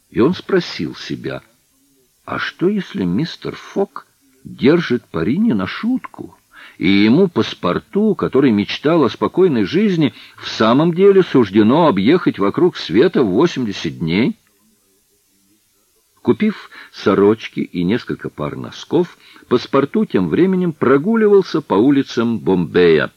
И он спросил себя, а что если мистер Фог держит пари не на шутку, и ему паспорту, который мечтал о спокойной жизни, в самом деле суждено объехать вокруг света в 80 дней? Купив сорочки и несколько пар носков, паспорту тем временем прогуливался по улицам Бомбея.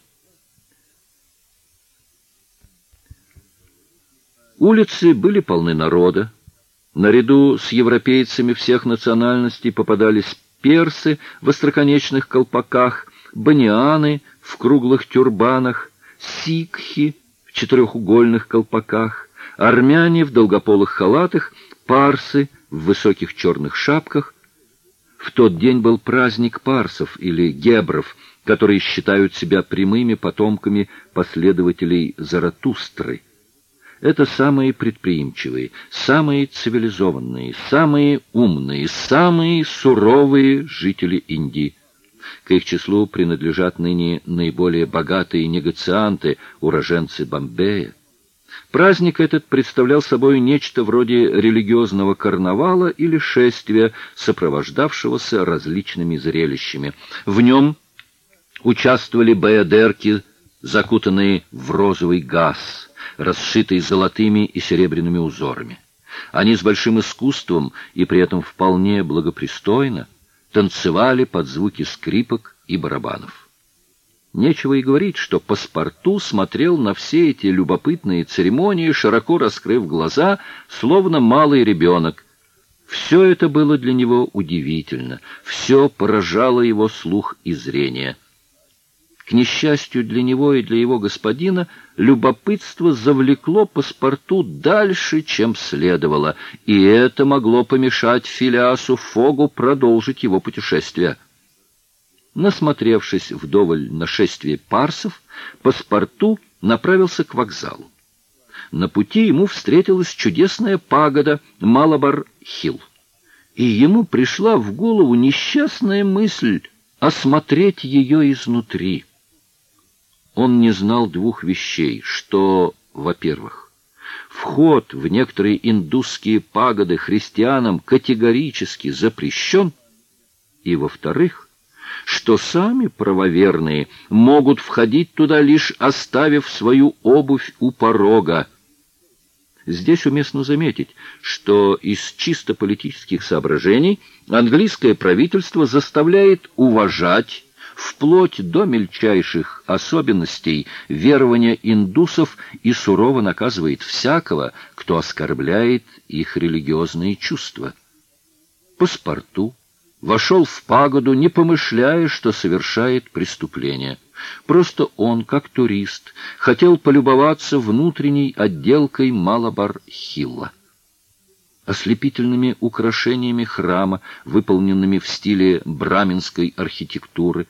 Улицы были полны народа. Наряду с европейцами всех национальностей попадались персы в остроконечных колпаках, банианы в круглых тюрбанах, сикхи в четырехугольных колпаках, армяне в долгополых халатах, парсы в высоких черных шапках. В тот день был праздник парсов или гебров, которые считают себя прямыми потомками последователей Заратустры. Это самые предприимчивые, самые цивилизованные, самые умные, самые суровые жители Индии. К их числу принадлежат ныне наиболее богатые негацианты, уроженцы Бомбея. Праздник этот представлял собой нечто вроде религиозного карнавала или шествия, сопровождавшегося различными зрелищами. В нем участвовали баядерки, закутанные в розовый газ, расшитый золотыми и серебряными узорами. Они с большим искусством и при этом вполне благопристойно танцевали под звуки скрипок и барабанов. Нечего и говорить, что паспорту смотрел на все эти любопытные церемонии, широко раскрыв глаза, словно малый ребенок. Все это было для него удивительно, все поражало его слух и зрение. К несчастью для него и для его господина, любопытство завлекло паспорту дальше, чем следовало, и это могло помешать Филиасу Фогу продолжить его путешествие. Насмотревшись вдоволь на шествие парсов, паспорту направился к вокзалу. На пути ему встретилась чудесная пагода Малабар-Хилл, и ему пришла в голову несчастная мысль осмотреть ее изнутри. Он не знал двух вещей, что, во-первых, вход в некоторые индусские пагоды христианам категорически запрещен, и, во-вторых, что сами правоверные могут входить туда, лишь оставив свою обувь у порога. Здесь уместно заметить, что из чисто политических соображений английское правительство заставляет уважать вплоть до мельчайших особенностей верования индусов и сурово наказывает всякого, кто оскорбляет их религиозные чувства. Паспорту вошел в пагоду, не помышляя, что совершает преступление. Просто он, как турист, хотел полюбоваться внутренней отделкой Малабар-Хилла, ослепительными украшениями храма, выполненными в стиле браминской архитектуры.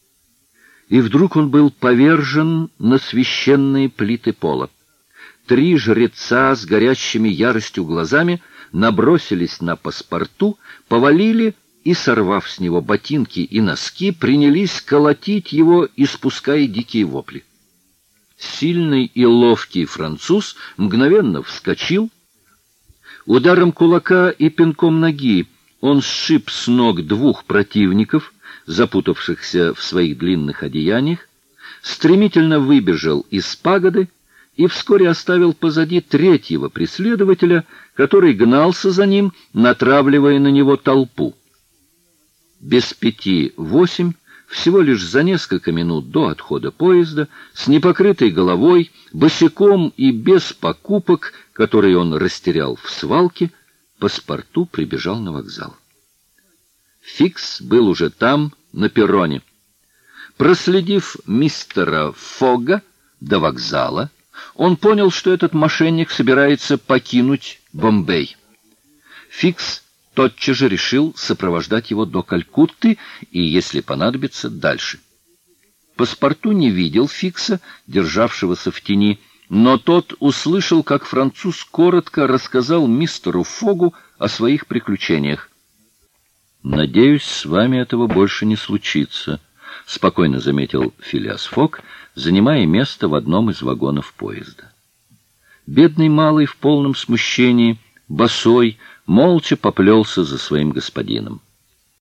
И вдруг он был повержен на священные плиты пола. 3 жреца с горящими яростью глазами набросились на паспорту, повалили и, сорвав с него ботинки и носки, принялись колотить его, испуская дикие вопли. Сильный и ловкий француз мгновенно вскочил. Ударом кулака и пинком ноги он сшиб с ног 2 противников, запутавшихся в своих длинных одеяниях, стремительно выбежал из пагоды и вскоре оставил позади 3-го преследователя, который гнался за ним, натравливая на него толпу. Без 5:08, всего лишь за несколько минут до отхода поезда, с непокрытой головой, босиком и без покупок, которые он растерял в свалке, паспорту прибежал на вокзал. Фикс был уже там, на перроне. Проследив мистера Фога до вокзала, он понял, что этот мошенник собирается покинуть Бомбей. Фикс тотчас же решил сопровождать его до Калькутты и, если понадобится, дальше. Паспорту не видел Фикса, державшегося в тени, но тот услышал, как француз коротко рассказал мистеру Фогу о своих приключениях. «Надеюсь, с вами этого больше не случится», — спокойно заметил Филиас Фог, занимая место в одном из вагонов поезда. Бедный малый в полном смущении босой, молча поплелся за своим господином.